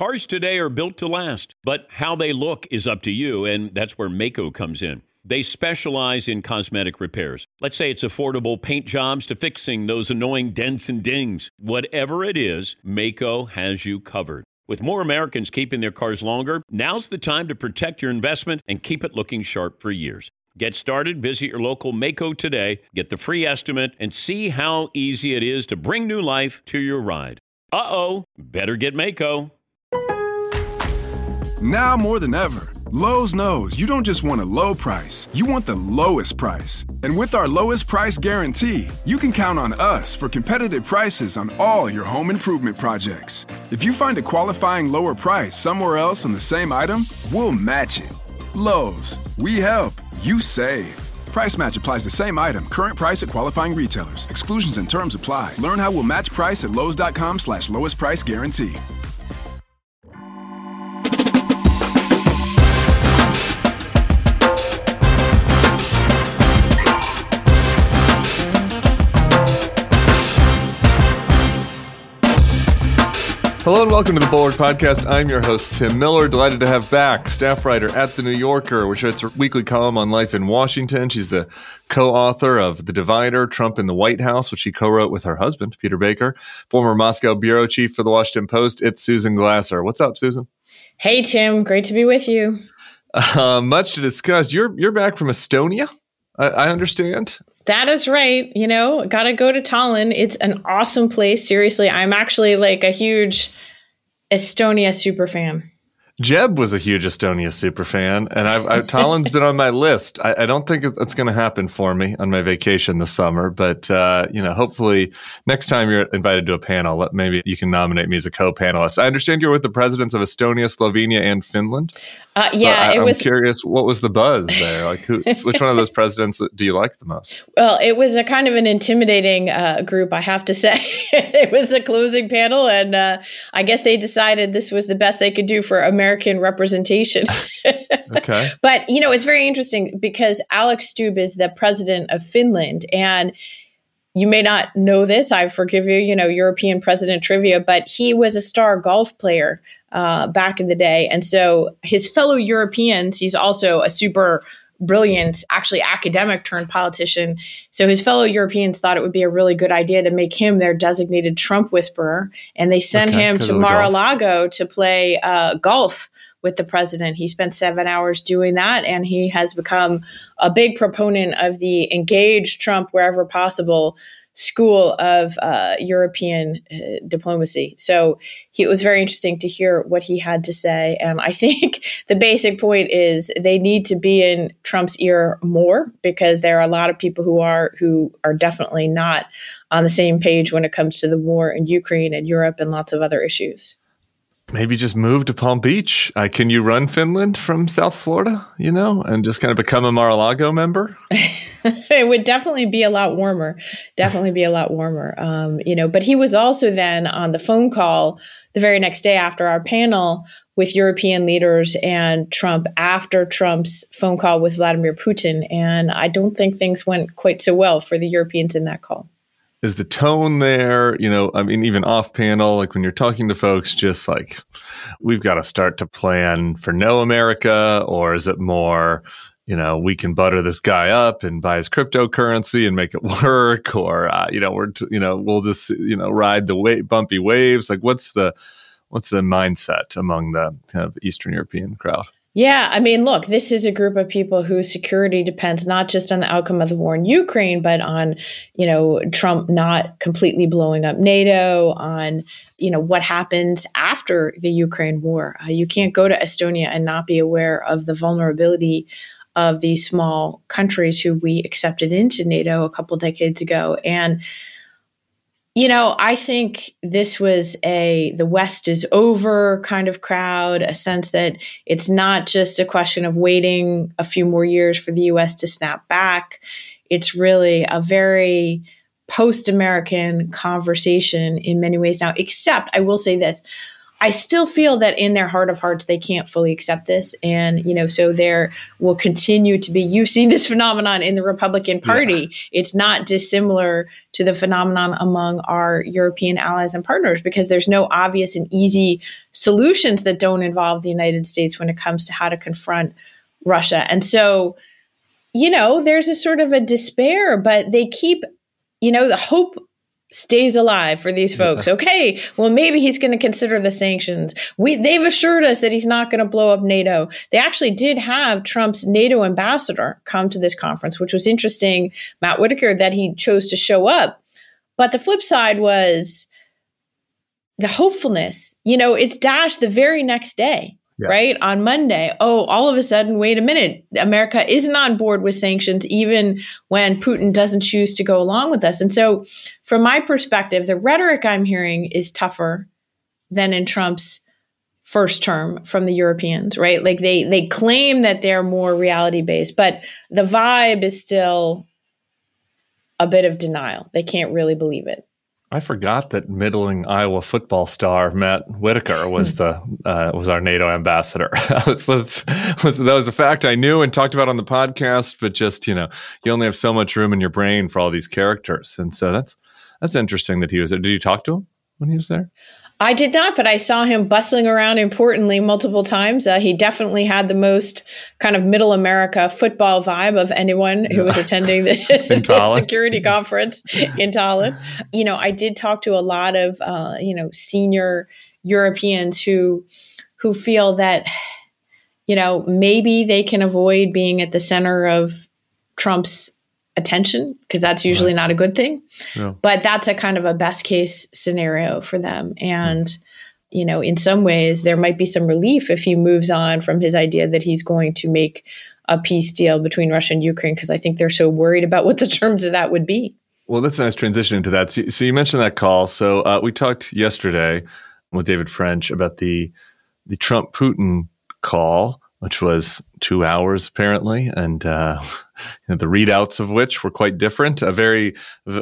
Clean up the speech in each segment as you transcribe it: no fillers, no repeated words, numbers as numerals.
Cars today are built to last, but how they look is up to you, and that's where Maaco comes in. They specialize in cosmetic repairs. Let's say it's affordable paint jobs to fixing those annoying dents and dings. Whatever it is, Maaco has you covered. With more Americans keeping their cars longer, now's the time to protect your investment and keep it looking sharp for years. Get started, visit your local Maaco today, get the free estimate, and see how easy it is to bring new life to your ride. Better get Maaco. Now more than ever, Lowe's knows you don't just want a low price, you want the lowest price. And with our lowest price guarantee, you can count on us for competitive prices on all your home improvement projects. If you find a qualifying lower price somewhere else on the same item, we'll match it. Lowe's, we help, you save. Price match applies the same item, current price at qualifying retailers. Exclusions and terms apply. Learn how we'll match price at lowes.com/lowest price guarantee. Hello and welcome to the Bulwark Podcast. I'm your host, Tim Miller. Delighted to have back staff writer at The New Yorker, which writes a weekly column on life in Washington. She's the co-author of The Divider, Trump in the White House, which she co-wrote with her husband, Peter Baker, former Moscow bureau chief for The Washington Post. It's Susan Glasser. What's up, Susan? Hey, Tim. Great to be with you. Much to discuss. You're back from Estonia, I understand. That is right. You know, got to go to Tallinn. It's an awesome place. Seriously, I'm actually like a huge Estonia super fan. Jeb was a huge Estonia super fan, and Tallinn's been on my list. I don't think it's going to happen for me on my vacation this summer, but hopefully next time you're invited to a panel, maybe you can nominate me as a co-panelist. I understand you're with the presidents of Estonia, Slovenia, and Finland. I'm curious, what was the buzz there? Like, which one of those presidents do you like the most? Well, it was a kind of an intimidating group, I have to say. It was the closing panel, and I guess they decided this was the best they could do for American representation. Okay. But, it's very interesting because Alex Stubb is the president of Finland, and you may not know this. I forgive you, European president trivia, but he was a star golf player back in the day. And so his fellow Europeans, he's also a super brilliant, actually academic turned politician. So his fellow Europeans thought it would be a really good idea to make him their designated Trump whisperer. And they sent him to Mar-a-Lago to play golf with the president. He spent 7 hours doing that, and he has become a big proponent of the engage Trump wherever possible school of European diplomacy. So it was very interesting to hear what he had to say. And I think the basic point is they need to be in Trump's ear more, because there are a lot of people who are definitely not on the same page when it comes to the war in Ukraine and Europe and lots of other issues. Maybe just move to Palm Beach. Can you run Finland from South Florida, and just kind of become a Mar-a-Lago member? It would definitely be a lot warmer. But he was also then on the phone call the very next day after our panel with European leaders and Trump after Trump's phone call with Vladimir Putin. And I don't think things went quite so well for the Europeans in that call. Is the tone there, even off panel, like when you're talking to folks, just like, we've got to start to plan for no America? Or is it more, we can butter this guy up and buy his cryptocurrency and make it work? Or, we'll just, ride the bumpy waves. Like, what's the mindset among the kind of Eastern European crowd? Yeah, I mean, look, this is a group of people whose security depends not just on the outcome of the war in Ukraine, but on, Trump not completely blowing up NATO, on, what happens after the Ukraine war. You can't go to Estonia and not be aware of the vulnerability of these small countries who we accepted into NATO a couple decades ago. And I think this was the West is over kind of crowd, a sense that it's not just a question of waiting a few more years for the U.S. to snap back. It's really a very post-American conversation in many ways now, except I will say this. I still feel that in their heart of hearts, they can't fully accept this. And, so there will continue to be, you've seen this phenomenon in the Republican Party. Yeah. It's not dissimilar to the phenomenon among our European allies and partners, because there's no obvious and easy solutions that don't involve the United States when it comes to how to confront Russia. And so, there's a sort of a despair, but they keep, the hope stays alive for these folks. Yeah. Okay, well, maybe he's going to consider the sanctions. They've assured us that he's not going to blow up NATO. They actually did have Trump's NATO ambassador come to this conference, which was interesting, Matt Whitaker, that he chose to show up. But the flip side was the hopefulness. It's dashed the very next day. Yeah. Right? On Monday, all of a sudden, wait a minute, America isn't on board with sanctions, even when Putin doesn't choose to go along with us. And so from my perspective, the rhetoric I'm hearing is tougher than in Trump's first term from the Europeans, right? Like they claim that they're more reality-based, but the vibe is still a bit of denial. They can't really believe it. I forgot that middling Iowa football star Matt Whitaker was was our NATO ambassador. That was a fact I knew and talked about on the podcast, but just you only have so much room in your brain for all these characters, and so that's interesting that he was there. Did you talk to him when he was there? I did not, but I saw him bustling around importantly multiple times. He definitely had the most kind of middle America football vibe of anyone who was attending the security conference in Tallinn. I did talk to a lot of, senior Europeans who feel that, maybe they can avoid being at the center of Trump's attention, because that's usually not a good thing. Yeah. But that's a kind of a best case scenario for them. And, in some ways, there might be some relief if he moves on from his idea that he's going to make a peace deal between Russia and Ukraine, because I think they're so worried about what the terms of that would be. Well, that's a nice transition into that. So you mentioned that call. So we talked yesterday with David French about the Trump-Putin call, which was 2 hours apparently, and the readouts of which were quite different. A very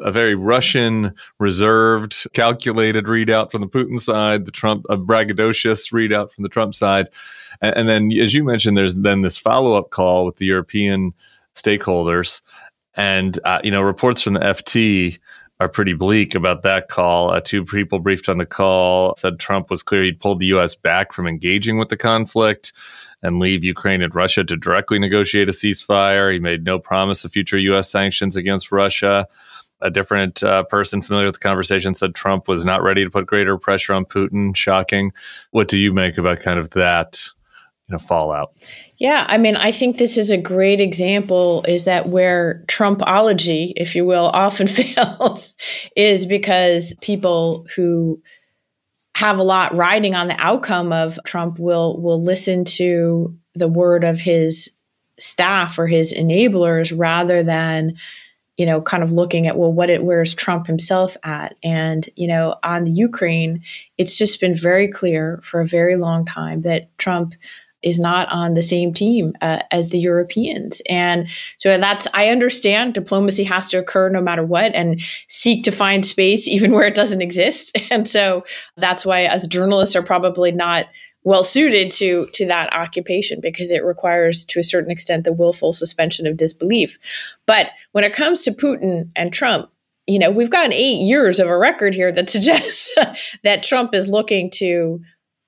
Russian, reserved, calculated readout from the Putin side, a braggadocious readout from the Trump side, and then, as you mentioned, there's then this follow-up call with the European stakeholders, and reports from the FT are pretty bleak about that call. Two people briefed on the call said Trump was clear he'd pulled the U.S. back from engaging with the conflict and leave Ukraine and Russia to directly negotiate a ceasefire. He made no promise of future U.S. sanctions against Russia. A different person familiar with the conversation said Trump was not ready to put greater pressure on Putin. Shocking. What do you make about kind of that fallout? Yeah, I think this is a great example, is that where Trumpology, if you will, often fails is because people who have a lot riding on the outcome of Trump will listen to the word of his staff or his enablers rather than, kind of looking at, well, where's Trump himself at? And, on the Ukraine, it's just been very clear for a very long time that Trump is not on the same team as the Europeans. And so I understand diplomacy has to occur no matter what and seek to find space even where it doesn't exist. And so that's why as journalists are probably not well suited to that occupation, because it requires to a certain extent the willful suspension of disbelief. But when it comes to Putin and Trump, we've gotten 8 years of a record here that suggests that Trump is looking to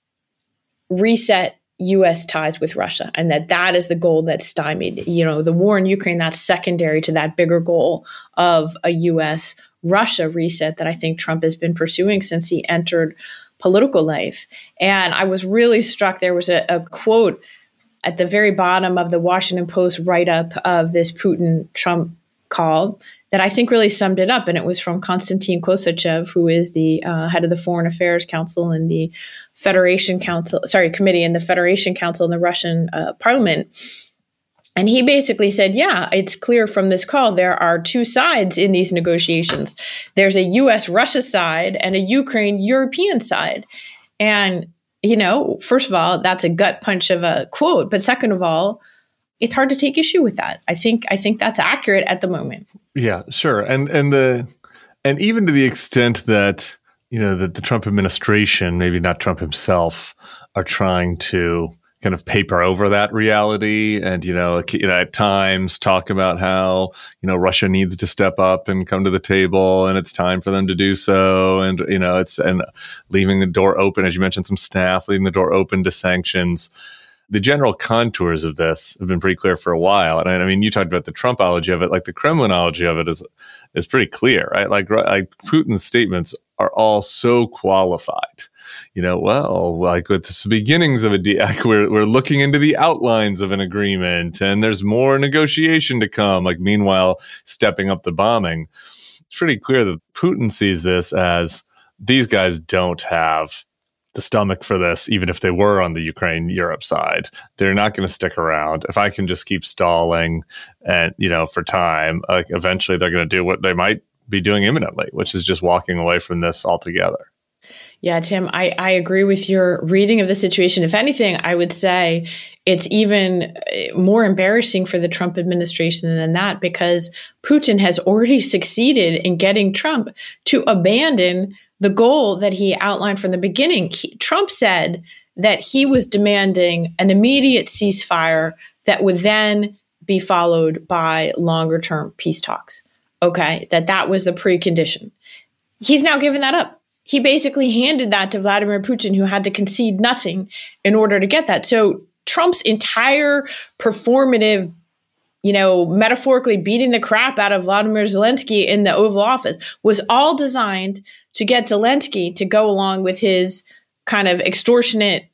reset U.S. ties with Russia, and that is the goal that's stymied. The war in Ukraine, that's secondary to that bigger goal of a U.S.-Russia reset that I think Trump has been pursuing since he entered political life. And I was really struck. There was a quote at the very bottom of the Washington Post write-up of this Putin-Trump call that I think really summed it up. And it was from Konstantin Kosachev, who is the head of the Foreign Affairs Council and the Committee in the Federation Council in the Russian parliament. And he basically said, yeah, it's clear from this call, there are two sides in these negotiations. There's a U.S.-Russia side and a Ukraine-European side. And, first of all, that's a gut punch of a quote. But second of all, it's hard to take issue with that. I think that's accurate at the moment. Yeah, sure. And even to the extent that, that the Trump administration, maybe not Trump himself, are trying to kind of paper over that reality and, at times talk about how, Russia needs to step up and come to the table and it's time for them to do so. And, and leaving the door open, as you mentioned, some staff leaving the door open to sanctions. The general contours of this have been pretty clear for a while. And I mean, you talked about the Trumpology of it, like the Kremlinology of it is pretty clear, right? Like Putin's statements are all so qualified. Like with the beginnings of a deal, like we're looking into the outlines of an agreement and there's more negotiation to come. Like meanwhile, stepping up the bombing. It's pretty clear that Putin sees this as these guys don't have the stomach for this, even if they were on the Ukraine-Europe side. They're not going to stick around. If I can just keep stalling and, for time, eventually they're going to do what they might be doing imminently, which is just walking away from this altogether. Yeah, Tim, I agree with your reading of the situation. If anything, I would say it's even more embarrassing for the Trump administration than that, because Putin has already succeeded in getting Trump to abandon the goal that he outlined from the beginning. Trump said that he was demanding an immediate ceasefire that would then be followed by longer-term peace talks. Okay, that was the precondition. He's now given that up. He basically handed that to Vladimir Putin, who had to concede nothing in order to get that. So Trump's entire performative, metaphorically beating the crap out of Vladimir Zelensky in the Oval Office was all designed to get Zelensky to go along with his kind of extortionate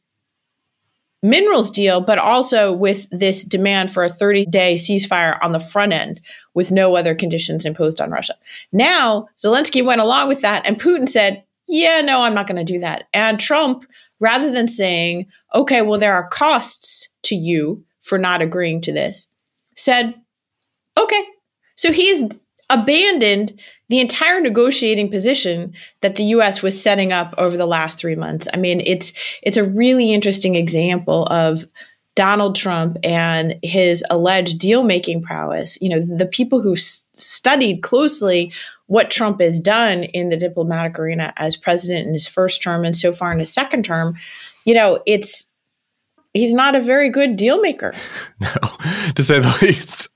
minerals deal, but also with this demand for a 30-day ceasefire on the front end with no other conditions imposed on Russia. Now, Zelensky went along with that, and Putin said, yeah, no, I'm not going to do that. And Trump, rather than saying, okay, well, there are costs to you for not agreeing to this, said, okay. So he's abandoned the entire negotiating position that the U.S. was setting up over the last 3 months. I mean, it's a really interesting example of Donald Trump and his alleged deal-making prowess. The people who studied closely what Trump has done in the diplomatic arena as president in his first term and so far in his second term, he's not a very good deal maker. No, to say the least.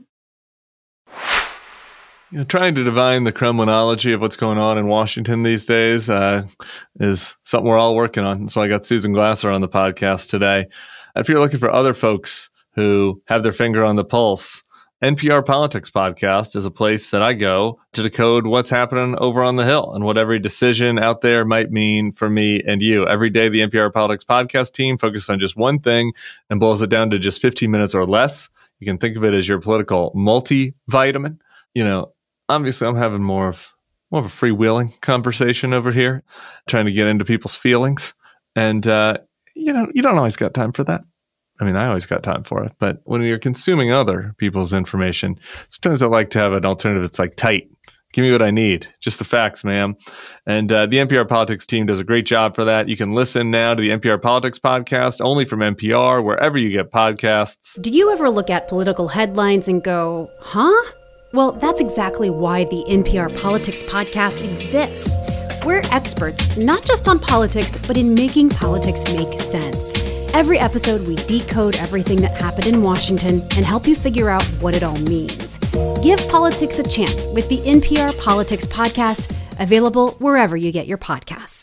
Trying to divine the Kremlinology of what's going on in Washington these days is something we're all working on. So I got Susan Glasser on the podcast today. If you're looking for other folks who have their finger on the pulse, NPR Politics Podcast is a place that I go to decode what's happening over on the Hill and what every decision out there might mean for me and you. Every day, the NPR Politics Podcast team focuses on just one thing and boils it down to just 15 minutes or less. You can think of it as your political multivitamin. Obviously, I'm having more of a freewheeling conversation over here, trying to get into people's feelings. And, you don't always got time for that. I mean, I always got time for it. But when you're consuming other people's information, sometimes I like to have an alternative that's like tight. Give me what I need. Just the facts, ma'am. And the NPR Politics team does a great job for that. You can listen now to the NPR Politics Podcast only from NPR, wherever you get podcasts. Do you ever look at political headlines and go, huh? Well, that's exactly why the NPR Politics Podcast exists. We're experts, not just on politics, but in making politics make sense. Every episode, we decode everything that happened in Washington and help you figure out what it all means. Give politics a chance with the NPR Politics Podcast, available wherever you get your podcasts.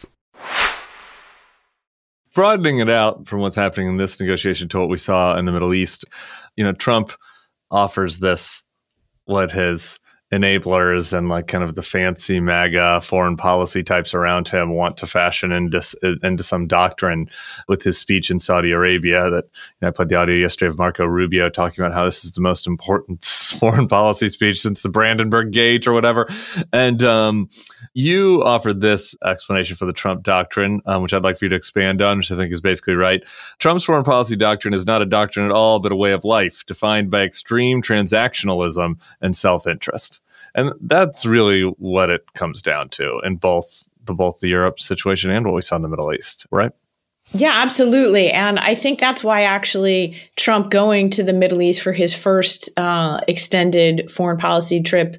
Broadening it out from what's happening in this negotiation to what we saw in the Middle East, Trump offers this, what his enablers and like kind of the fancy MAGA foreign policy types around him want to fashion into some doctrine with his speech in Saudi Arabia. That I played the audio yesterday of Marco Rubio talking about how this is the most important foreign policy speech since the Brandenburg Gate or whatever. And you offered this explanation for the Trump doctrine, which I'd like for you to expand on, which I think is basically right. Trump's foreign policy doctrine is not a doctrine at all, but a way of life defined by extreme transactionalism and self-interest. And that's really what it comes down to in both the Europe situation and what we saw in the Middle East, right? Yeah, absolutely. And I think that's why actually Trump going to the Middle East for his first extended foreign policy trip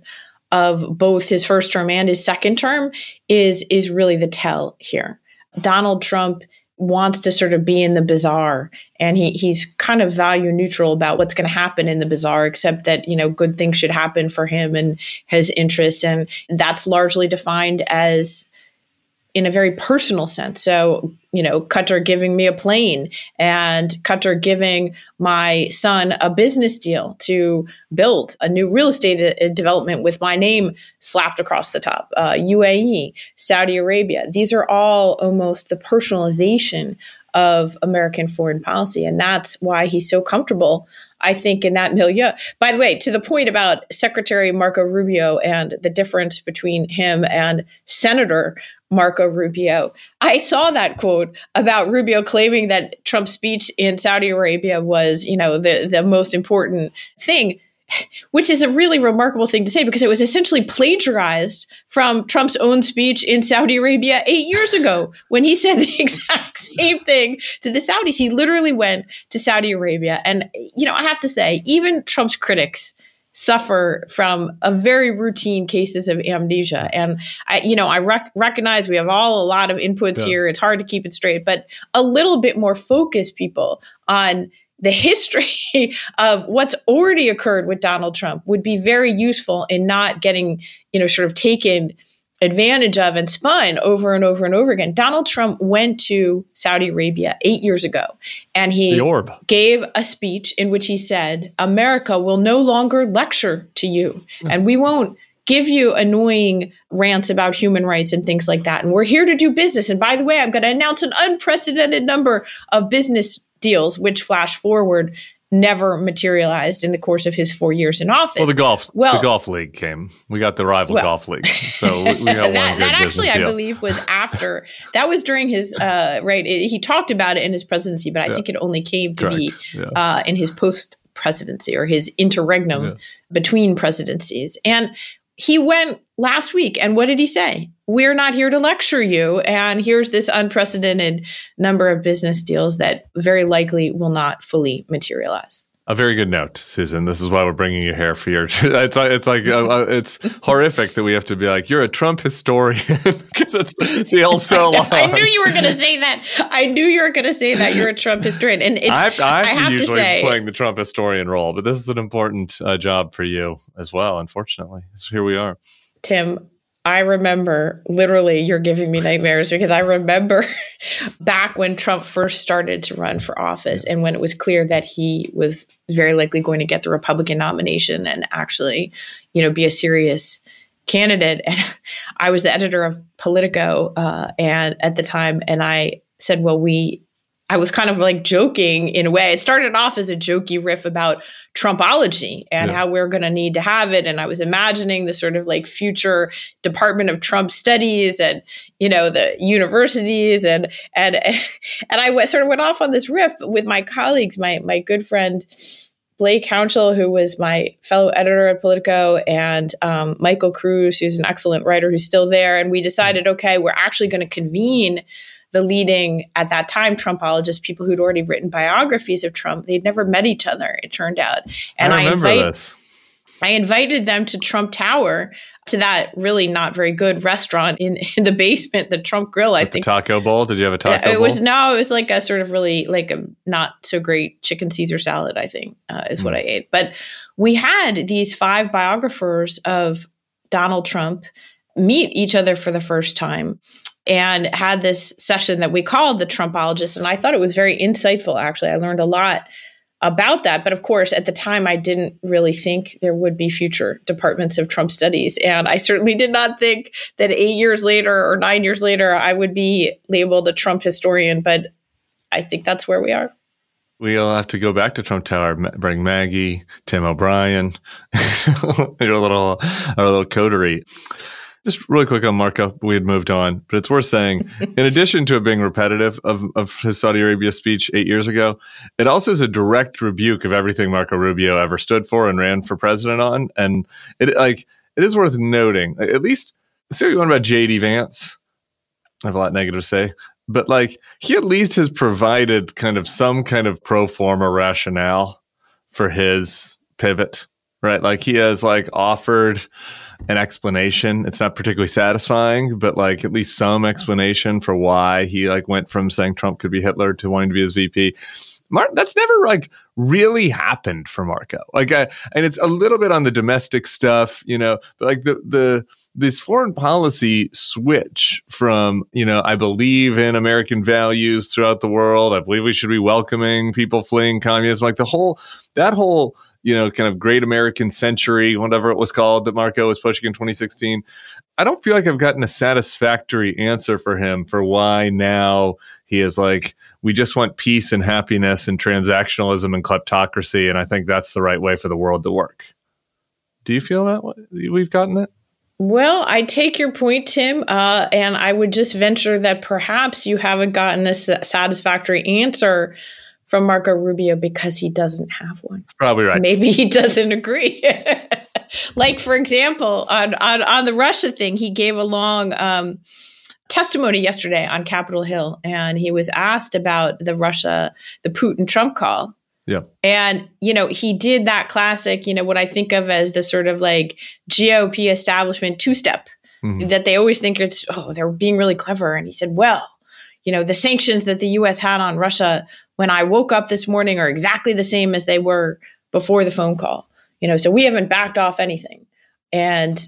of both his first term and his second term is really the tell here. Donald Trump wants to sort of be in the bazaar, and he's kind of value neutral about what's going to happen in the bazaar, except that, you know, good things should happen for him and his interests. And that's largely defined as in a very personal sense. So, you know, Qatar giving me a plane and Qatar giving my son a business deal to build a new real estate development with my name slapped across the top. UAE, Saudi Arabia, these are all almost the personalization of American foreign policy. And that's why he's so comfortable, I think, in that milieu. By the way, to the point about Secretary Marco Rubio and the difference between him and Senator Marco Rubio, I saw that quote about Rubio claiming that Trump's speech in Saudi Arabia was, you know, the most important thing, which is a really remarkable thing to say because it was essentially plagiarized from Trump's own speech in Saudi Arabia 8 years ago when he said the exact same thing to the Saudis. He literally went to Saudi Arabia. And, you know, I have to say, even Trump's critics suffer from a very routine cases of amnesia. And I recognize we have a lot of inputs here. It's hard to keep it straight, but a little bit more focus, people, on the history of what's already occurred with Donald Trump would be very useful in not getting, you know, sort of taken advantage of and spun over and over and over again. Donald Trump went to Saudi Arabia 8 years ago, and he gave a speech in which he said, America will no longer lecture to you, and we won't give you annoying rants about human rights and things like that. And we're here to do business. And by the way, I'm going to announce an unprecedented number of business deals, which flash forward never materialized in the course of his 4 years in office. Well, the golf league came. We got the rival golf league. So we got that actually, I believe, was after. That was during his, he talked about it in his presidency, but I think it only came to be in his post-presidency or his interregnum between presidencies. And he went last week, and what did he say? We're not here to lecture you, and here's this unprecedented number of business deals that very likely will not fully materialize. A very good note, Susan. This is why we're bringing you here for your. It's horrific that we have to be like, you're a Trump historian because it feels so long. I knew you were going to say that. You're a Trump historian, and it's. I have to say, playing the Trump historian role, but this is an important job for you as well. Unfortunately, so here we are, Tim. I remember, literally, you're giving me nightmares because I remember back when Trump first started to run for office and when it was clear that he was very likely going to get the Republican nomination and actually, you know, be a serious candidate. And I was the editor of Politico and at the time, and I said, well, I was kind of like joking in a way. It started off as a jokey riff about Trumpology and how we're going to need to have it. And I was imagining the sort of like future Department of Trump studies and, you know, the universities and I went off on this riff with my colleagues, my good friend Blake Hounshell, who was my fellow editor at Politico, and Michael Cruz, who's an excellent writer who's still there. And we decided, okay, we're actually going to convene the leading, at that time, Trumpologists, people who'd already written biographies of Trump. They'd never met each other, it turned out. And I invited them to Trump Tower, to that really not very good restaurant in the basement, the Trump Grill, I think. The Taco Bowl? Did you have a taco bowl? It was like a sort of really like a not so great chicken Caesar salad, I think, is what I ate. But we had these 5 biographers of Donald Trump meet each other for the first time and had this session that we called the Trumpologist. And I thought it was very insightful, actually. I learned a lot about that. But of course, at the time, I didn't really think there would be future departments of Trump studies. And I certainly did not think that 8 years later or 9 years later, I would be labeled a Trump historian. But I think that's where we are. We'll have to go back to Trump Tower, bring Maggie, Tim O'Brien, our little coterie. Just really quick on Marco, we had moved on, but it's worth saying, in addition to it being repetitive of his Saudi Arabia speech 8 years ago, it also is a direct rebuke of everything Marco Rubio ever stood for and ran for president on. And it is worth noting, at least, say what you want about J.D. Vance. I have a lot negative to say, but he at least has provided kind of some kind of pro forma rationale for his pivot, right? He has offered an explanation. It's not particularly satisfying, but like at least some explanation for why he like went from saying Trump could be Hitler to wanting to be his VP. That's never like really happened for Marco. Like, and it's a little bit on the domestic stuff, but like this foreign policy switch from, I believe in American values throughout the world. I believe we should be welcoming people fleeing communism. Like that whole kind of great American century, whatever it was called, that Marco was pushing in 2016. I don't feel like I've gotten a satisfactory answer for him for why now he is like, we just want peace and happiness and transactionalism and kleptocracy. And I think that's the right way for the world to work. Do you feel that way? We've gotten it? Well, I take your point, Tim, and I would just venture that perhaps you haven't gotten a satisfactory answer from Marco Rubio because he doesn't have one. That's probably right. Maybe he doesn't agree. Like, for example, on the Russia thing, he gave a long testimony yesterday on Capitol Hill, and he was asked about the Putin-Trump call. Yeah. And, he did that classic, what I think of as the sort of like GOP establishment two-step, that they always think they're being really clever. And he said, well, the sanctions that the U.S. had on Russia when I woke up this morning are exactly the same as they were before the phone call. So we haven't backed off anything. And,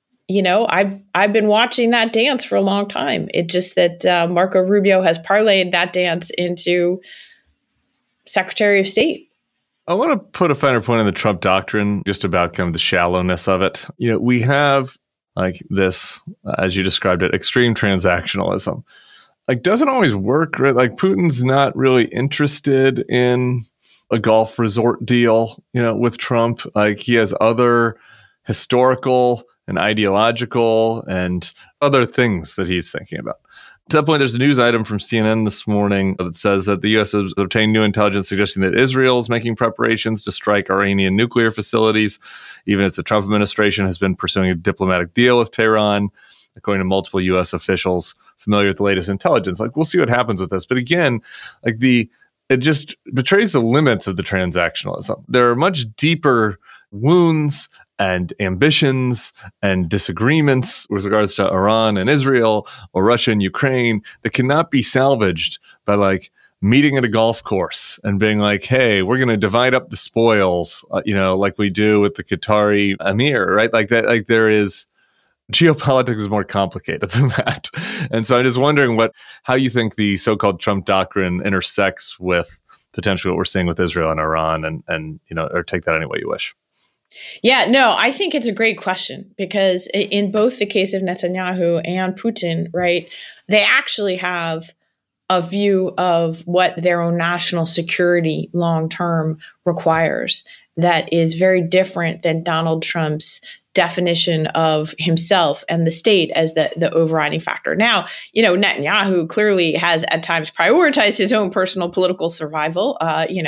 I've been watching that dance for a long time. It's just that Marco Rubio has parlayed that dance into Secretary of State. I want to put a finer point on the Trump doctrine, just about kind of the shallowness of it. We have like this, as you described it, extreme transactionalism. Like, doesn't always work, right? Like, Putin's not really interested in a golf resort deal, with Trump. Like, he has other historical and ideological and other things that he's thinking about. To that point, there's a news item from CNN this morning that says that the U.S. has obtained new intelligence suggesting that Israel is making preparations to strike Iranian nuclear facilities, even as the Trump administration has been pursuing a diplomatic deal with Tehran, according to multiple U.S. officials familiar with the latest intelligence. Like, we'll see what happens with this. But again, like it just betrays the limits of the transactionalism. There are much deeper wounds and ambitions and disagreements with regards to Iran and Israel or Russia and Ukraine that cannot be salvaged by like meeting at a golf course and being like, hey, we're going to divide up the spoils, like we do with the Qatari emir, right? Like that, like there is geopolitics is more complicated than that. And so I'm just wondering how you think the so-called Trump doctrine intersects with potentially what we're seeing with Israel and Iran and or take that any way you wish. Yeah, no, I think it's a great question because in both the case of Netanyahu and Putin, right, they actually have a view of what their own national security long-term requires that is very different than Donald Trump's definition of himself and the state as the overriding factor. Now, Netanyahu clearly has at times prioritized his own personal political survival.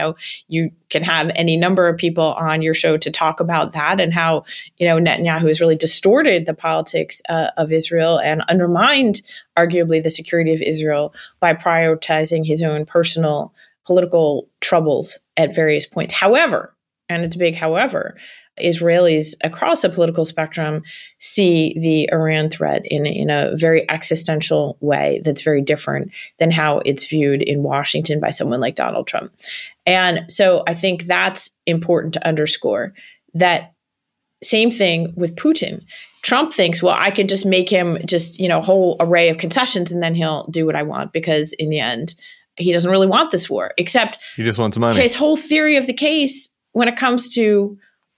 You can have any number of people on your show to talk about that and how, Netanyahu has really distorted the politics of Israel and undermined arguably the security of Israel by prioritizing his own personal political troubles at various points. However, and it's a big however, Israelis across the political spectrum see the Iran threat in a very existential way that's very different than how it's viewed in Washington by someone like Donald Trump. And so I think that's important to underscore. That same thing with Putin. Trump thinks, well, I could just make him a whole array of concessions and then he'll do what I want because in the end, he doesn't really want this war, except he just wants money. His whole theory of the case when it comes to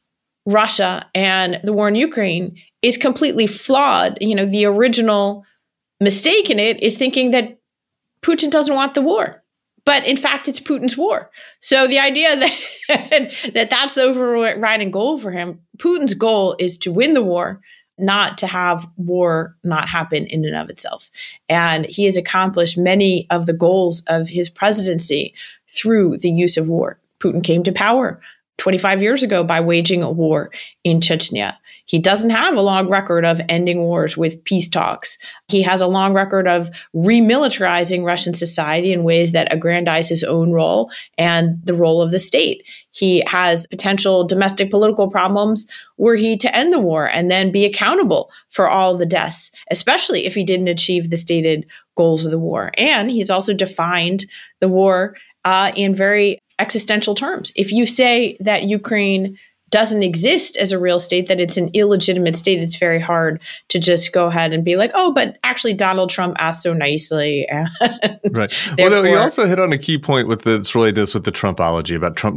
Russia and the war in Ukraine is completely flawed. The original mistake in it is thinking that Putin doesn't want the war, but in fact, it's Putin's war. So the idea that that's the overriding goal for him, Putin's goal is to win the war, not to have war not happen in and of itself. And he has accomplished many of the goals of his presidency through the use of war. Putin came to power 25 years ago by waging a war in Chechnya. He doesn't have a long record of ending wars with peace talks. He has a long record of remilitarizing Russian society in ways that aggrandize his own role and the role of the state. He has potential domestic political problems were he to end the war and then be accountable for all the deaths, especially if he didn't achieve the stated goals of the war. And he's also defined the war in very existential terms. If you say that Ukraine doesn't exist as a real state, that it's an illegitimate state, it's very hard to just go ahead and be like, oh, but actually Donald Trump asked so nicely. Right. Well, you also hit on a key point with this related to this with the Trumpology about Trump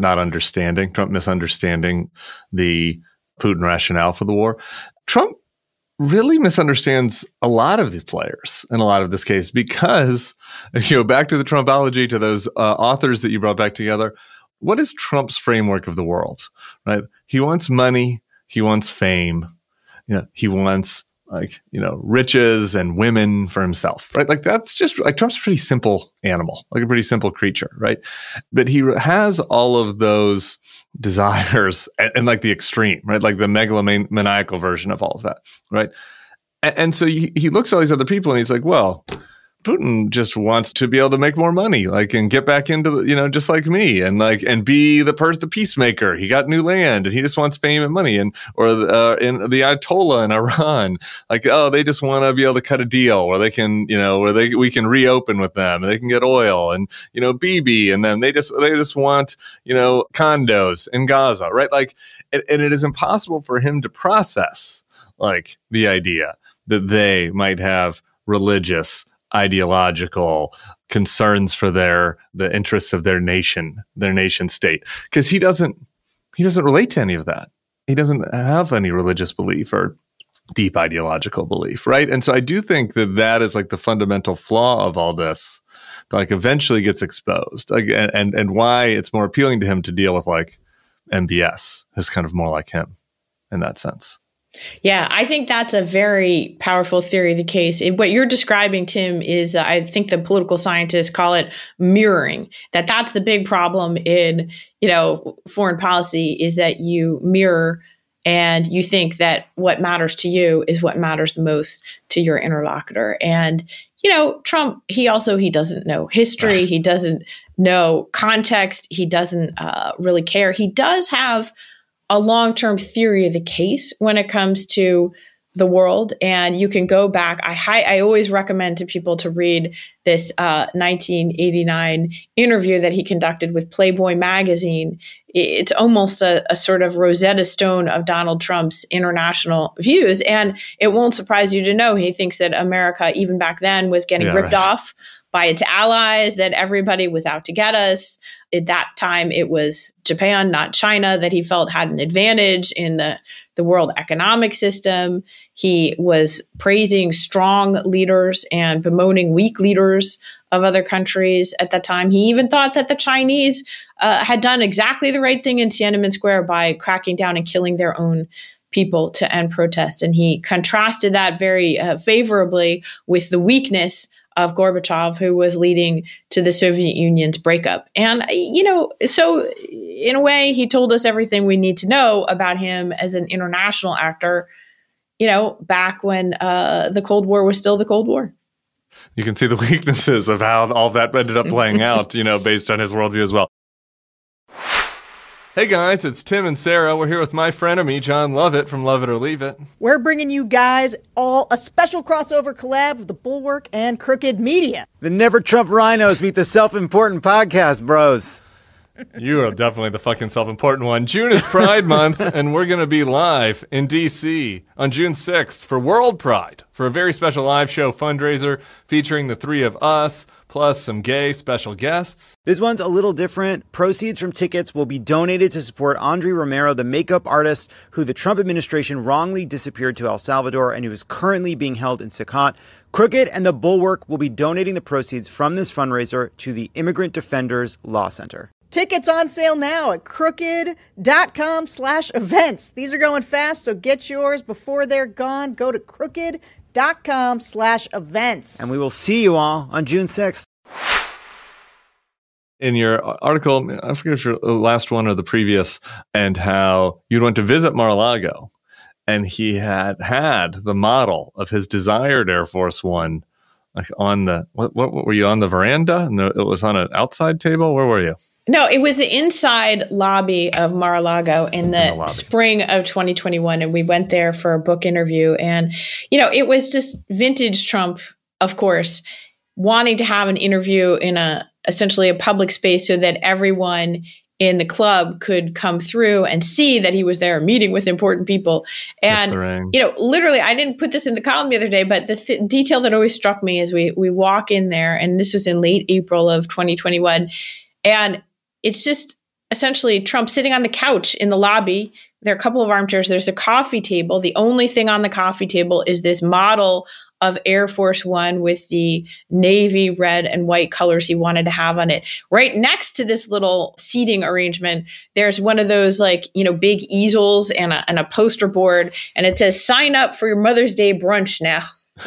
misunderstanding the Putin rationale for the war. Trump really misunderstands a lot of these players in a lot of this case because, back to the Trumpology, to those authors that you brought back together, what is Trump's framework of the world, right? He wants money. He wants fame. He wants riches and women for himself, right? Like that's just like Trump's a pretty simple animal, like a pretty simple creature, right? But he has all of those desires and like the extreme, right? Like the megalomaniacal version of all of that, right? And so he looks at all these other people and he's like, well, Putin just wants to be able to make more money, and get back into just like me, and be the peacemaker. He got new land, and he just wants fame and money, in the Ayatollah in Iran, they just want to be able to cut a deal where they can, we can reopen with them, and they can get oil, and Bibi and them, they just want condos in Gaza, right? And it is impossible for him to process the idea that they might have religious, ideological concerns for the interests of their nation state, because he doesn't relate to any of that. He doesn't have any religious belief or deep ideological belief, right? And so I do think that is the fundamental flaw of all this that eventually gets exposed, and why it's more appealing to him to deal with MBS is kind of more like him in that sense. Yeah, I think that's a very powerful theory of the case. What you're describing, Tim, is I think the political scientists call it mirroring. That's the big problem in, foreign policy, is that you mirror and you think that what matters to you is what matters the most to your interlocutor. And, Trump, he doesn't know history. He doesn't know context. He doesn't really care. He does have a long-term theory of the case when it comes to the world. And you can go back. I always recommend to people to read this 1989 interview that he conducted with Playboy magazine. It's almost a sort of Rosetta Stone of Donald Trump's international views. And it won't surprise you to know he thinks that America, even back then, was getting ripped off by its allies, that everybody was out to get us. At that time, it was Japan, not China, that he felt had an advantage in the world economic system. He was praising strong leaders and bemoaning weak leaders of other countries at that time. He even thought that the Chinese had done exactly the right thing in Tiananmen Square by cracking down and killing their own people to end protest. And he contrasted that very favorably with the weakness of Gorbachev, who was leading to the Soviet Union's breakup. And, so in a way, he told us everything we need to know about him as an international actor, back when the Cold War was still the Cold War. You can see the weaknesses of how all that ended up playing out, based on his worldview as well. Hey guys, it's Tim and Sarah. We're here with my frenemy, John Lovett from Love It or Leave It. We're bringing you guys all a special crossover collab with The Bulwark and Crooked Media. The Never Trump Rhinos meet the Self-Important Podcast Bros. You are definitely the fucking self-important one. June is Pride Month, and we're going to be live in D.C. on June 6th for World Pride, for a very special live show fundraiser featuring the three of us, plus some gay special guests. This one's a little different. Proceeds from tickets will be donated to support Andre Romero, the makeup artist who the Trump administration wrongly disappeared to El Salvador and who is currently being held in Secot. Crooked and the Bulwark will be donating the proceeds from this fundraiser to the Immigrant Defenders Law Center. Tickets on sale now at crooked.com/events. These are going fast, so get yours before they're gone. Go to crooked.com/events. And we will see you all on June 6th. in your article, I forget if it's the last one or the previous, and how you went to visit Mar-a-Lago, and he had the model of his desired Air Force One, like on the what were you on the veranda? And it was on an outside table. Where were you? No, it was the inside lobby of Mar-a-Lago in the spring of 2021, and we went there for a book interview. And it was just vintage Trump, of course, wanting to have an interview in essentially a public space so that everyone in the club could come through and see that he was there meeting with important people. And, literally, I didn't put this in the column the other day, but the detail that always struck me is we walk in there, and this was in late April of 2021. And it's just essentially Trump sitting on the couch in the lobby. There are a couple of armchairs. There's a coffee table. The only thing on the coffee table is this model of Air Force One with the navy red and white colors he wanted to have on it. Right next to this little seating arrangement, there's one of those big easels and a poster board, and it says, "Sign up for your Mother's Day brunch now."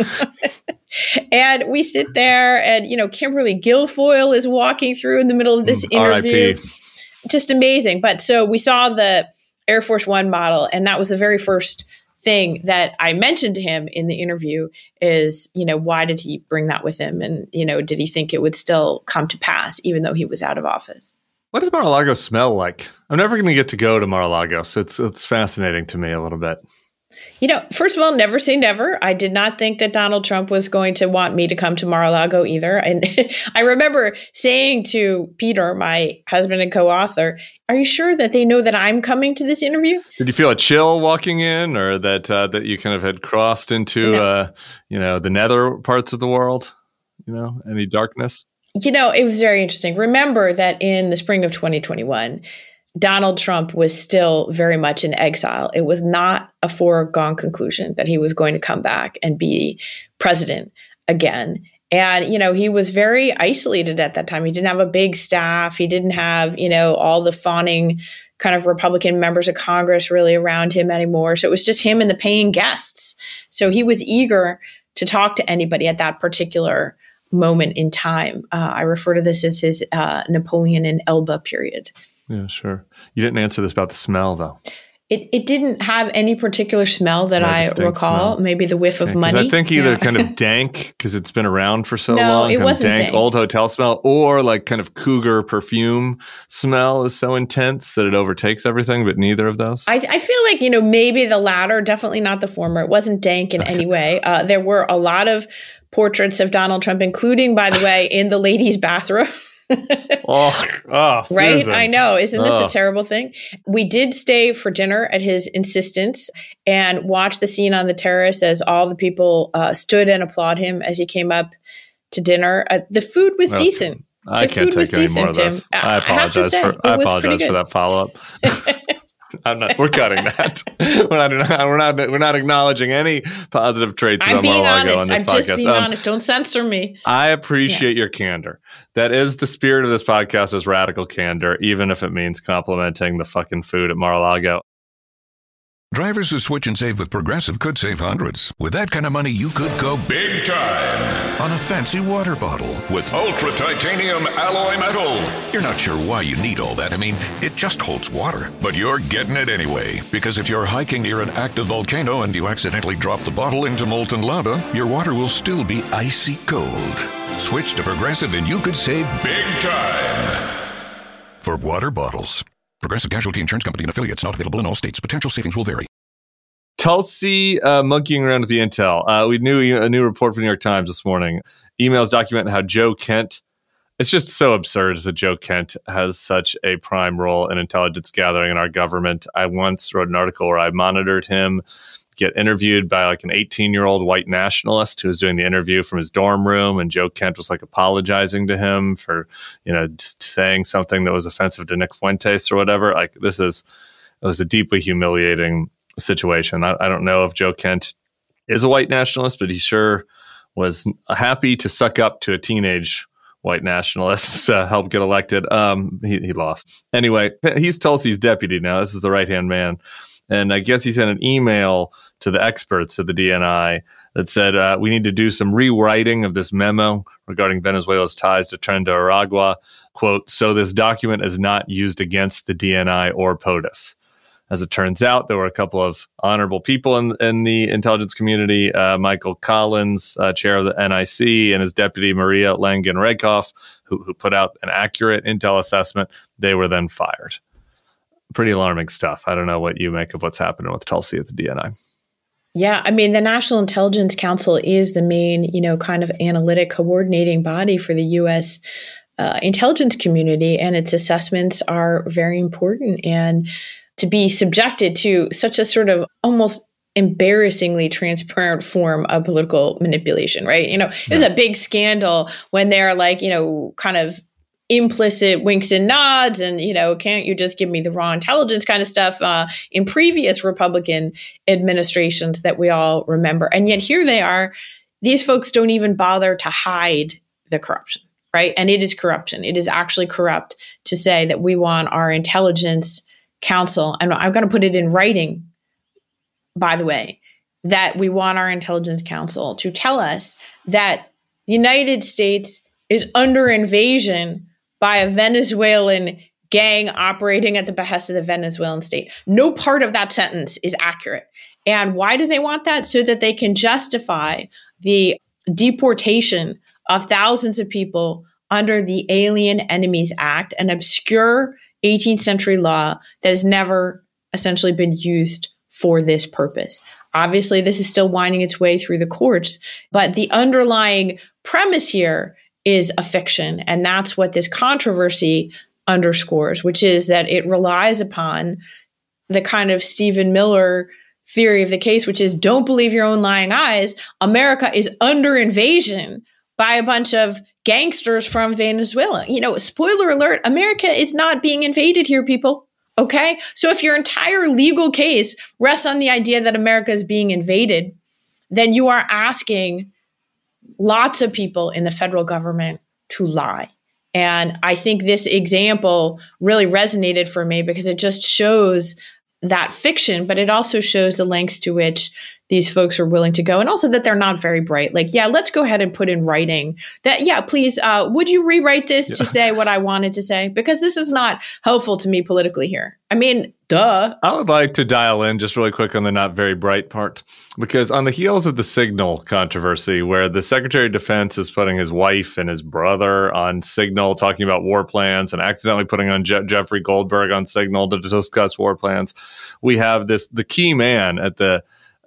And we sit there, and Kimberly Guilfoyle is walking through in the middle of this interview. R.I.P. Just amazing. But so we saw the Air Force One model, and that was the very first thing that I mentioned to him in the interview is, why did he bring that with him? And, did he think it would still come to pass even though he was out of office? What does Mar-a-Lago smell like? I'm never going to get to go to Mar-a-Lago, so it's fascinating to me a little bit. First of all, never say never. I did not think that Donald Trump was going to want me to come to Mar-a-Lago either. And I remember saying to Peter, my husband and co-author, "Are you sure that they know that I'm coming to this interview?" Did you feel a chill walking in, or that you kind of had crossed into, the nether parts of the world? Any darkness? It was very interesting. Remember that in the spring of 2021, Donald Trump was still very much in exile. It was not a foregone conclusion that he was going to come back and be president again. And, he was very isolated at that time. He didn't have a big staff. He didn't have, all the fawning kind of Republican members of Congress really around him anymore. So it was just him and the paying guests. So he was eager to talk to anybody at that particular moment in time. I refer to this as his Napoleon and Elba period. Yeah, sure. You didn't answer this about the smell, though. It didn't have any particular smell that I recall. Smell. Maybe the whiff of money. I think either kind of dank because it's been around for so long. It wasn't dank. Old hotel smell, or like kind of cougar perfume smell is so intense that it overtakes everything. But neither of those. I feel like maybe the latter, definitely not the former. It wasn't dank in any way. There were a lot of portraits of Donald Trump, including, by the way, in the ladies' bathroom. right? Susan. I know. Isn't this a terrible thing? We did stay for dinner at his insistence and watch the scene on the terrace as all the people stood and applaud him as he came up to dinner. The food was decent. I can't take any more of this. I apologize for that follow-up. We're cutting that. We're not acknowledging any positive traits about Mar-a-Lago on this podcast. I'm just being honest. Don't censor me. I appreciate your candor. That is the spirit of this podcast, is radical candor, even if it means complimenting the fucking food at Mar-a-Lago. Drivers who switch and save with Progressive could save hundreds. With that kind of money, you could go big time on a fancy water bottle with ultra titanium alloy metal. You're not sure why you need all that. I mean, it just holds water. But you're getting it anyway. Because if you're hiking near an active volcano and you accidentally drop the bottle into molten lava, your water will still be icy cold. Switch to Progressive and you could save big time. For water bottles. Progressive Casualty Insurance Company and affiliates, not available in all states. Potential savings will vary. Tulsi monkeying around with the intel. We knew a new report from the New York Times this morning. Emails documenting how Joe Kent, it's just so absurd that Joe Kent has such a prime role in intelligence gathering in our government. I once wrote an article where I monitored him get interviewed by like an 18-year-old white nationalist who was doing the interview from his dorm room, and Joe Kent was like apologizing to him for, just saying something that was offensive to Nick Fuentes or whatever. Like it was a deeply humiliating situation. I don't know if Joe Kent is a white nationalist, but he sure was happy to suck up to a teenage white nationalist to help get elected. He lost. Anyway, he's Tulsi's deputy now. This is the right-hand man. And I guess he sent an email to the experts at the DNI that said, we need to do some rewriting of this memo regarding Venezuela's ties to Tren de Aragua. quote, so this document is not used against the DNI or POTUS. As it turns out, there were a couple of honorable people in the intelligence community, Michael Collins, chair of the NIC, and his deputy, Maria Langen-Reckhoff, who put out an accurate intel assessment. They were then fired. Pretty alarming stuff. I don't know what you make of what's happening with Tulsi at the DNI. Yeah, I mean, the National Intelligence Council is the main, kind of analytic coordinating body for the U.S. Intelligence community, and its assessments are very important. And to be subjected to such a sort of almost embarrassingly transparent form of political manipulation, right? It was a big scandal when they're like, kind of implicit winks and nods and, can't you just give me the raw intelligence kind of stuff in previous Republican administrations that we all remember. And yet here they are. These folks don't even bother to hide the corruption, right? And it is corruption. It is actually corrupt to say that we want our intelligence council, and I'm going to put it in writing, by the way, that we want our intelligence council to tell us that the United States is under invasion by a Venezuelan gang operating at the behest of the Venezuelan state. No part of that sentence is accurate. And why do they want that? So that they can justify the deportation of thousands of people under the Alien Enemies Act, an obscure 18th century law that has never essentially been used for this purpose. Obviously, this is still winding its way through the courts, but the underlying premise here is a fiction. And that's what this controversy underscores, which is that it relies upon the kind of Stephen Miller theory of the case, which is don't believe your own lying eyes. America is under invasion by a bunch of gangsters from Venezuela. Spoiler alert, America is not being invaded here, people. Okay? So if your entire legal case rests on the idea that America is being invaded, then you are asking lots of people in the federal government to lie. And I think this example really resonated for me because it just shows that fiction, but it also shows the lengths to which these folks are willing to go, and also that they're not very bright. Like, yeah, let's go ahead and put in writing that, yeah, please, would you rewrite this to say what I wanted to say? Because this is not helpful to me politically here. I mean, duh. I would like to dial in just really quick on the not very bright part, because on the heels of the Signal controversy, where the Secretary of Defense is putting his wife and his brother on Signal, talking about war plans, and accidentally putting on Jeffrey Goldberg on Signal to discuss war plans, we have the key man at the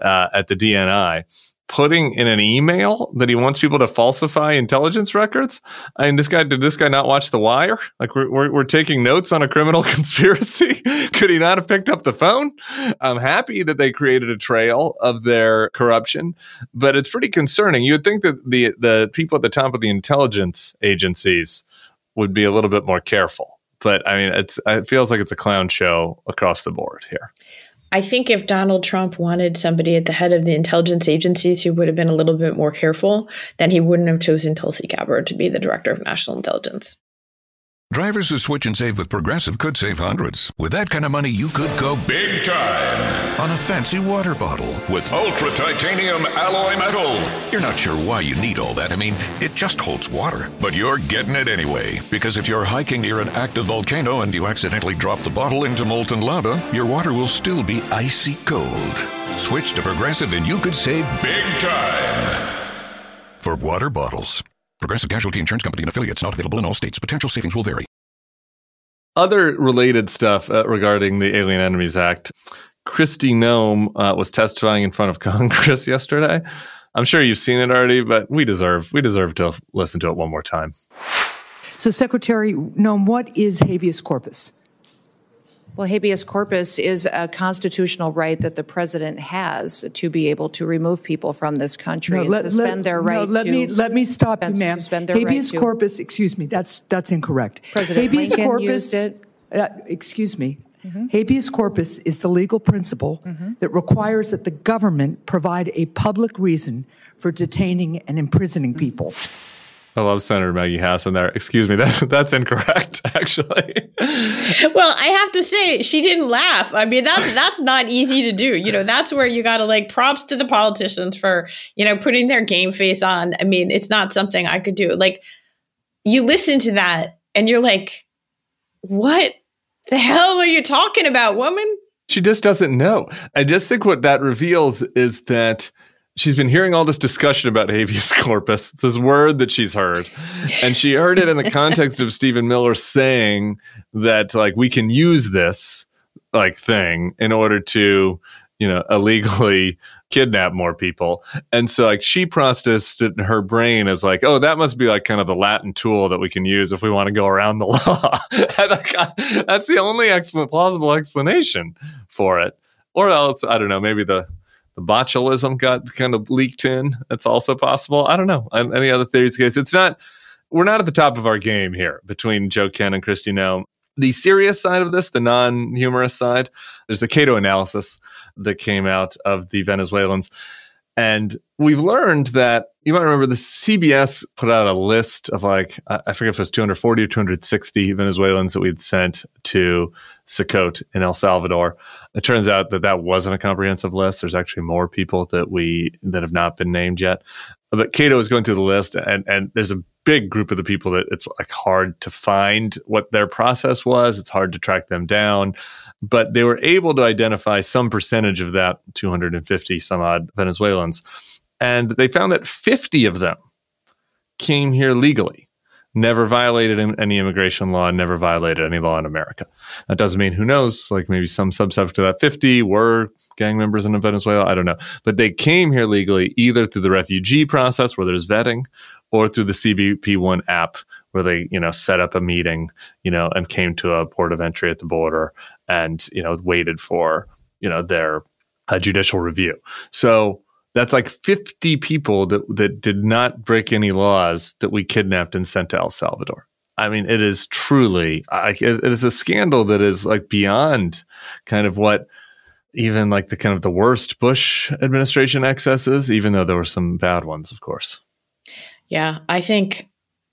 DNI putting in an email that he wants people to falsify intelligence records. I mean, did this guy not watch The Wire? Like, we're taking notes on a criminal conspiracy? Could he not have picked up the phone? I'm happy that they created a trail of their corruption, but it's pretty concerning. You would think that the people at the top of the intelligence agencies would be a little bit more careful. But I mean, it feels like it's a clown show across the board here. I think if Donald Trump wanted somebody at the head of the intelligence agencies who would have been a little bit more careful, then he wouldn't have chosen Tulsi Gabbard to be the director of national intelligence. Drivers who switch and save with Progressive could save hundreds. With that kind of money, you could go big time on a fancy water bottle with ultra titanium alloy metal. You're not sure why you need all that. I mean, it just holds water. But you're getting it anyway. Because if you're hiking near an active volcano and you accidentally drop the bottle into molten lava, your water will still be icy cold. Switch to Progressive and you could save big time. For water bottles. Progressive Casualty Insurance Company and affiliates, not available in all states. Potential savings will vary. Other related stuff regarding the Alien Enemies Act. Kristi Noem was testifying in front of Congress yesterday. I'm sure you've seen it already, but we deserve to listen to it one more time. So, Secretary Noem, what is habeas corpus? Well, habeas corpus is a constitutional right that the president has to be able to remove people from this country and suspend their right to. Let me stop you, ma'am. Habeas corpus, excuse me, that's incorrect. President Lincoln used it. Excuse me. Mm-hmm. Habeas corpus is the legal principle that requires that the government provide a public reason for detaining and imprisoning people. I love Senator Maggie Hassan there. Excuse me, that's incorrect, actually. Well, I have to say, she didn't laugh. I mean, that's not easy to do. That's where you got to props to the politicians for, putting their game face on. I mean, it's not something I could do. You listen to that And you're like, what the hell are you talking about, woman? She just doesn't know. I just think what that reveals is that she's been hearing all this discussion about habeas corpus. It's this word that she's heard. And she heard it in the context of Stephen Miller saying that, like, we can use this, like, thing in order to, you know, illegally kidnap more people. And so, like, she processed it in her brain as like, oh, that must be like kind of the Latin tool that we can use if we want to go around the law. That's the only plausible explanation for it. Or else, I don't know, maybe the botulism got kind of leaked in. That's also possible. I don't know. Any other theories? We're not at the top of our game here between Joe Ken and Kristi Noem. The serious side of this, the non-humorous side, there's the Cato analysis that came out of the Venezuelans. And we've learned that, you might remember, the CBS put out a list of, like, I forget if it was 240 or 260 Venezuelans that we'd sent to Sicotte in El Salvador. It turns out that that wasn't a comprehensive list. There's actually more people that have not been named yet. But Cato is going through the list, and there's a big group of the people that it's like hard to find what their process was. It's hard to track them down. But they were able to identify some percentage of that 250 some odd Venezuelans. And they found that 50 of them came here legally, never violated any immigration law, never violated any law in America. That doesn't mean, who knows, like maybe some subset to that 50 were gang members in Venezuela. I don't know. But they came here legally either through the refugee process where there's vetting, or through the CBP-1 app where they, you know, set up a meeting, you know, and came to a port of entry at the border and, you know, waited for, you know, their judicial review. So that's like 50 people that did not break any laws that we kidnapped and sent to El Salvador. I mean, it is truly, it is a scandal that is like beyond kind of what even like the kind of the worst Bush administration excesses, even though there were some bad ones, of course. Yeah, I think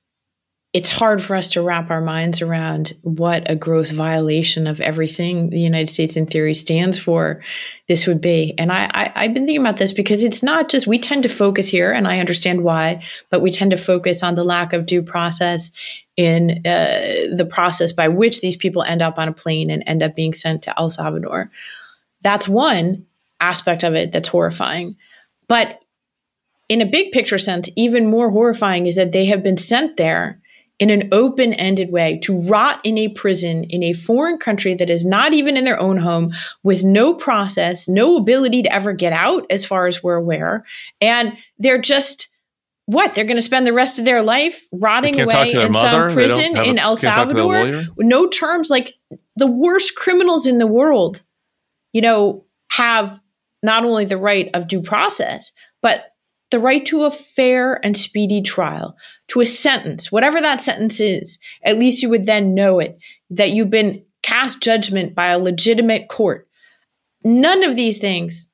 it's hard for us to wrap our minds around what a gross violation of everything the United States in theory stands for this would be. And I've been thinking about this because it's not just, we tend to focus here, and I understand why, but we tend to focus on the lack of due process in the process by which these people end up on a plane and end up being sent to El Salvador. That's one aspect of it that's horrifying. But in a big picture sense, even more horrifying is that they have been sent there in an open-ended way to rot in a prison in a foreign country that is not even in their own home, with no process, no ability to ever get out as far as we're aware. And they're just, they're going to spend the rest of their life rotting away in some prison in El Salvador? No terms. Like, the worst criminals in the world, you know, have not only the right of due process, but the right to a fair and speedy trial, to a sentence, whatever that sentence is. At least you would then know it, that you've been cast judgment by a legitimate court. None of these things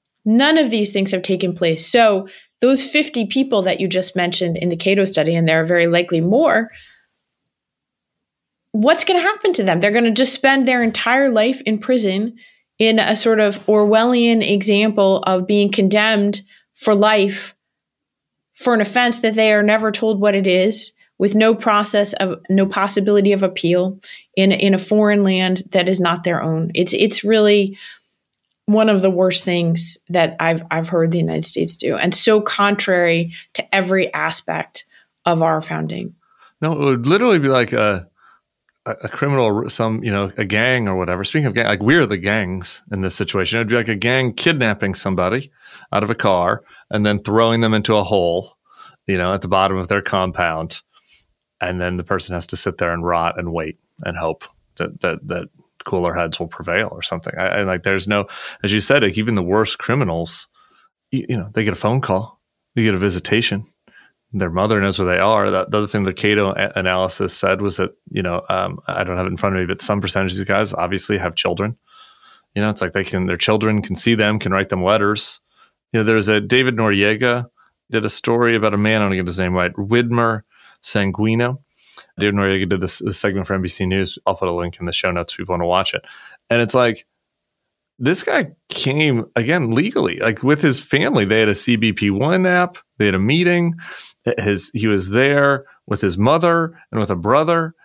have taken place. So those 50 people that you just mentioned in the Cato study, and there are very likely more, what's going to happen to them? They're going to just spend their entire life in prison in a sort of Orwellian example of being condemned for life for an offense that they are never told what it is, with no process of, no possibility of appeal in a foreign land that is not their own. It's really one of the worst things that I've heard the United States do, and so contrary to every aspect of our founding. No, it would literally be like a criminal, a gang or whatever. Speaking of gang, like, we're the gangs in this situation. It'd be like a gang kidnapping somebody out of a car and then throwing them into a hole, at the bottom of their compound. And then the person has to sit there and rot and wait and hope that cooler heads will prevail or something. I like, there's no, as you said, like, even the worst criminals, they get a phone call, they get a visitation. Their mother knows where they are. The other thing the Cato analysis said was that, I don't have it in front of me, but some percentage of these guys obviously have children. It's like their children can see them, can write them letters. There's a David Noriega did a story about a man, I don't get his name right, Widmer Sanguino. David Noriega did this segment for NBC News. I'll put a link in the show notes if you want to watch it. And it's like, this guy came, again, legally, like with his family. They had a CBP-1 app. They had a meeting. He was there with his mother and with a brother.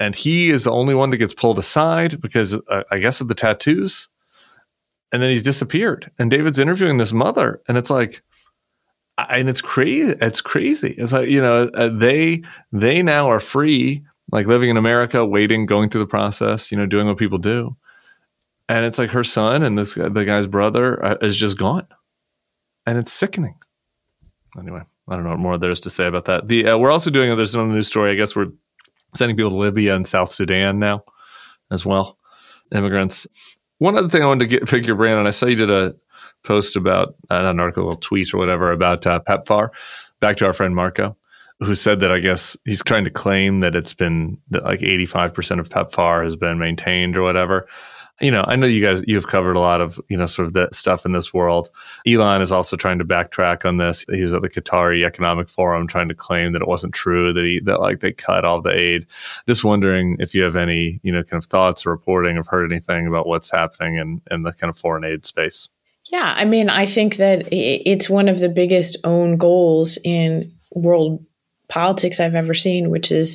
And he is the only one that gets pulled aside because, I guess, of the tattoos. And then he's disappeared. And David's interviewing this mother. And it's like, and it's crazy. It's crazy. It's like, they now are free, like living in America, waiting, going through the process, doing what people do. And it's like her son and the guy's brother is just gone. And it's sickening. Anyway, I don't know what more there is to say about that. We're also doing, there's another news story. I guess we're sending people to Libya and South Sudan now as well. Immigrants. One other thing I wanted to pick your brain on, I saw you did a post about, not an article, a tweet or whatever, about PEPFAR, back to our friend Marco, who said that I guess he's trying to claim that it's been, that like 85% of PEPFAR has been maintained or whatever. I know you've covered a lot of, sort of the stuff in this world. Elon is also trying to backtrack on this. He was at the Qatari Economic Forum trying to claim that it wasn't true, that they cut all the aid. Just wondering if you have any, kind of thoughts or reporting or heard anything about what's happening in the kind of foreign aid space. Yeah, I mean, I think that it's one of the biggest own goals in world politics I've ever seen, which is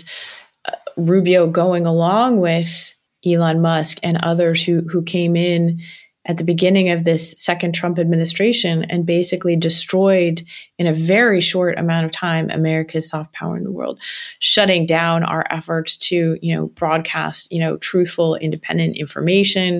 Rubio going along with Elon Musk and others who came in at the beginning of this second Trump administration and basically destroyed in a very short amount of time America's soft power in the world, shutting down our efforts to, broadcast, truthful, independent information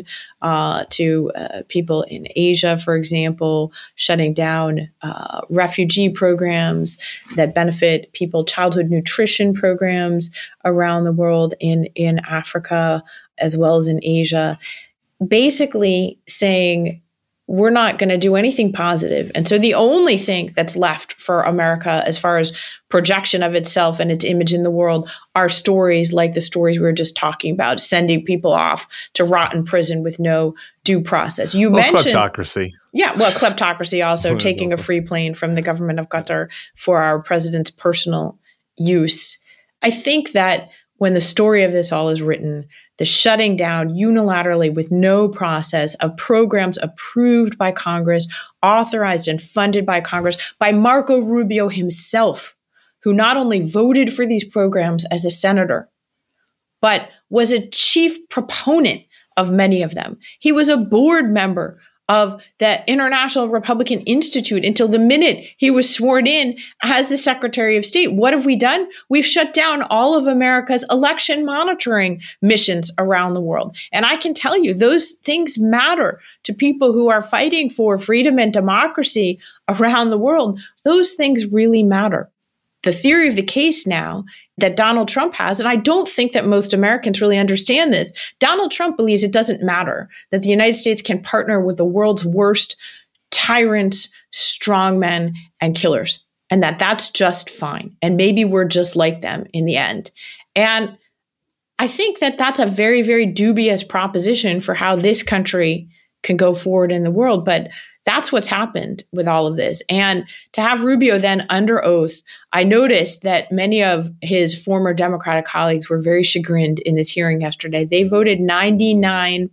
to people in Asia, for example, shutting down refugee programs that benefit people, childhood nutrition programs around the world in Africa, as well as in Asia, basically saying we're not going to do anything positive. And so the only thing that's left for America as far as projection of itself and its image in the world are stories like the stories we were just talking about, sending people off to rot in prison with no due process. You mentioned kleptocracy. Yeah, well, kleptocracy also, taking a free plane from the government of Qatar for our president's personal use. I think that when the story of this all is written, the shutting down unilaterally with no process of programs approved by Congress, authorized and funded by Congress, by Marco Rubio himself, who not only voted for these programs as a senator, but was a chief proponent of many of them. He was a board member of the International Republican Institute until the minute he was sworn in as the Secretary of State. What have we done? We've shut down all of America's election monitoring missions around the world. And I can tell you, those things matter to people who are fighting for freedom and democracy around the world. Those things really matter. The theory of the case now that Donald Trump has, and I don't think that most Americans really understand this, Donald Trump believes it doesn't matter that the United States can partner with the world's worst tyrants, strongmen, and killers, and that that's just fine. And maybe we're just like them in the end. And I think that that's a very, very dubious proposition for how this country can go forward in the world. But that's what's happened with all of this. And to have Rubio then under oath, I noticed that many of his former Democratic colleagues were very chagrined in this hearing yesterday. They voted 99-0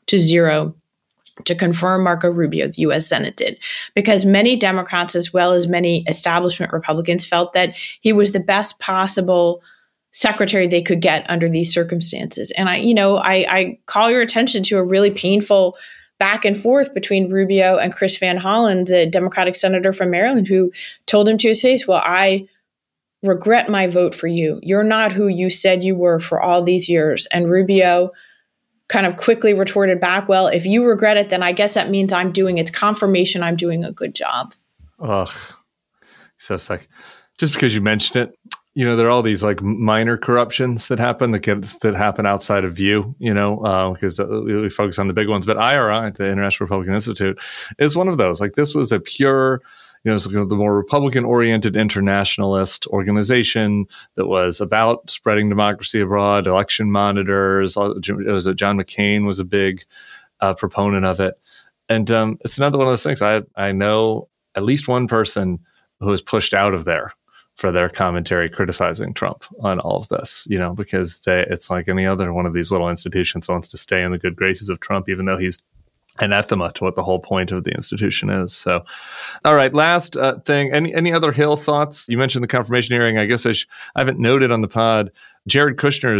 to confirm Marco Rubio, the U.S. Senate did, because many Democrats, as well as many establishment Republicans, felt that he was the best possible secretary they could get under these circumstances. And I call your attention to a really painful back and forth between Rubio and Chris Van Hollen, the Democratic senator from Maryland, who told him to his face, well, I regret my vote for you. You're not who you said you were for all these years. And Rubio kind of quickly retorted back, well, if you regret it, then I guess that means it's confirmation I'm doing a good job. Ugh. So it's like, just because you mentioned it, there are all these like minor corruptions that happen that happen outside of view, because we focus on the big ones. But IRI, the International Republican Institute, is one of those. Like this was a pure, it's the more Republican-oriented internationalist organization that was about spreading democracy abroad, election monitors. It was John McCain was a big proponent of it. And it's another one of those things. I know at least one person who was pushed out of there for their commentary criticizing Trump on all of this, because it's like any other one of these little institutions wants to stay in the good graces of Trump, even though he's anathema to what the whole point of the institution is. So, all right, last thing, any other Hill thoughts? You mentioned the confirmation hearing. I guess I haven't noted on the pod, Jared Kushner's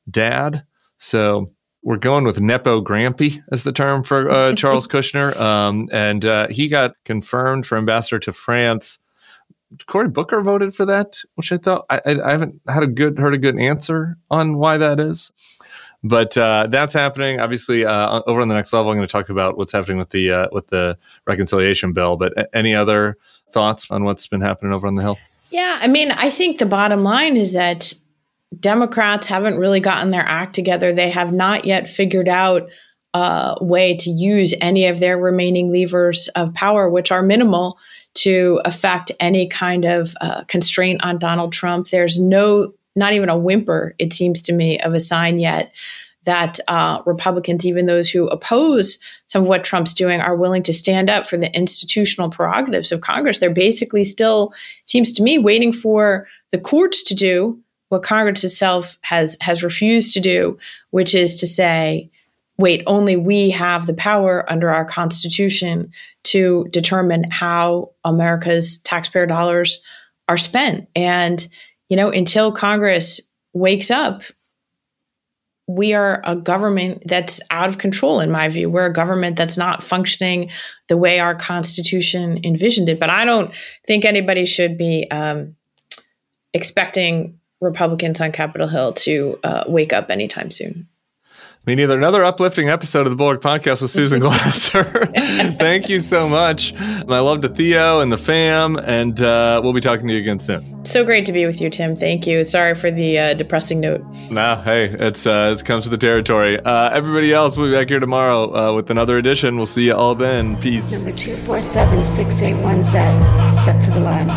dad. So we're going with Nepo Grampy as the term for Charles Kushner. And he got confirmed for ambassador to France. Cory Booker voted for that, which I thought I haven't heard a good answer on why that is. But that's happening. Obviously, over on the next level, I'm going to talk about what's happening with the reconciliation bill. But any other thoughts on what's been happening over on the Hill? Yeah, I mean, I think the bottom line is that Democrats haven't really gotten their act together. They have not yet figured out a way to use any of their remaining levers of power, which are minimal, to affect any kind of constraint on Donald Trump. There's not even a whimper, it seems to me, of a sign yet that Republicans, even those who oppose some of what Trump's doing, are willing to stand up for the institutional prerogatives of Congress. They're basically still, seems to me, waiting for the courts to do what Congress itself has refused to do, which is to say, wait, only we have the power under our Constitution to determine how America's taxpayer dollars are spent. And, until Congress wakes up, we are a government that's out of control, in my view. We're a government that's not functioning the way our Constitution envisioned it. But I don't think anybody should be expecting Republicans on Capitol Hill to wake up anytime soon. Me neither. Another uplifting episode of the Bulwark Podcast with Susan Glasser. Thank you so much. My love to Theo and the fam, and we'll be talking to you again soon. So great to be with you, Tim. Thank you. Sorry for the depressing note. No, hey, it comes with the territory. Everybody else, we'll be back here tomorrow with another edition. We'll see you all then. Peace. Number 247-681Z. Step to the line.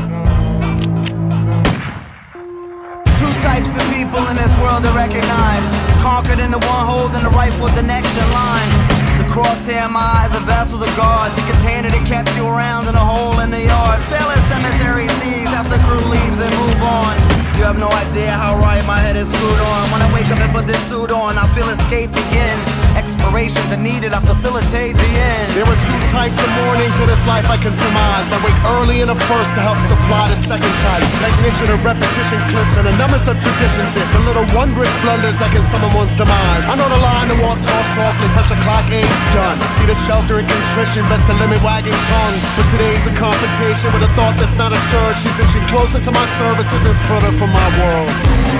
Two types of people in this world to recognize. Conquered in the one hold and the rifle the next in line. The crosshair in my eyes, a vessel to guard. The container that kept you around in a hole in the yard. Sailor cemetery seas after crew leaves and move on. You have no idea how right my head is screwed on. When I wake up and put this suit on, I feel escape begin. Expirations are needed, I facilitate the end. There are two types of mornings in this life I can surmise. I wake early in the first to help supply the second type. Technician of repetition clips and the numbers of traditions hit. The little wondrous blunders that can summon one's demise. I know the line to walk tall softly, press the clock ain't done. I see the shelter and contrition, best to limit wagging tongues. But today's a confrontation with a thought that's not assured. She's inching closer to my services and further from my world.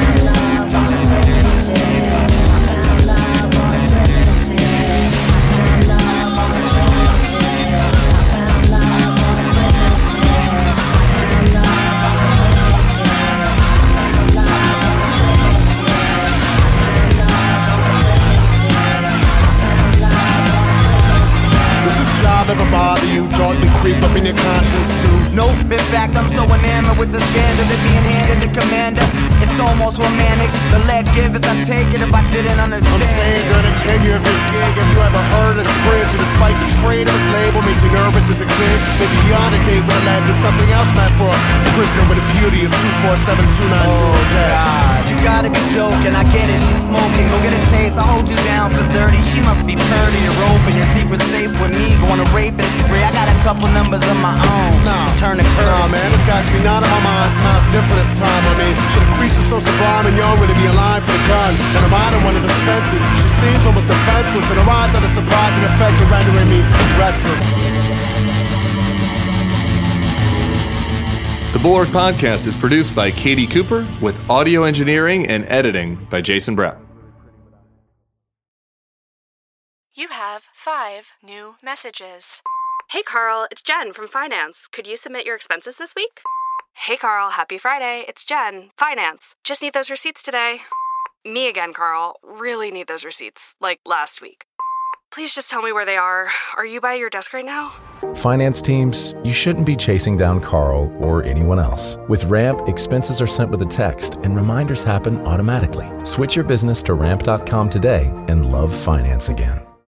Never bother you, darkly creep up in your conscience too. Nope, in fact I'm so enamored with the standard of being handed the commander. It's almost romantic, the let give as I take it if I didn't understand. I'm saying during the tenure of your gig, have you ever heard of the prison? Despite the trade of his label makes you nervous as a kid. Maybe beyond the days when I led to something else meant for a prisoner with the beauty of 247-290. God, you gotta be joking, I get it, she's smoking. Go get a taste, I'll hold you down for 30. She must be purdy, you're open, your secret safe with me. Going to rape and spree, I got a couple numbers of my own. Turn the curve. Nah, man, it's actually not in my mind. Smile's different this time. I mean, should a creature so sublime and young really be in line for the gun? And am I the one to dispense it? She seems almost defenseless, and her eyes are the surprising effect of rendering me restless. The Bulwark Podcast is produced by Katie Cooper with audio engineering and editing by Jason Brown. You have 5 new messages. Hey, Carl, it's Jen from Finance. Could you submit your expenses this week? Hey, Carl, happy Friday. It's Jen, Finance. Just need those receipts today. Me again, Carl. Really need those receipts, like last week. Please just tell me where they are. Are you by your desk right now? Finance teams, you shouldn't be chasing down Carl or anyone else. With Ramp, expenses are sent with a text and reminders happen automatically. Switch your business to ramp.com today and love finance again.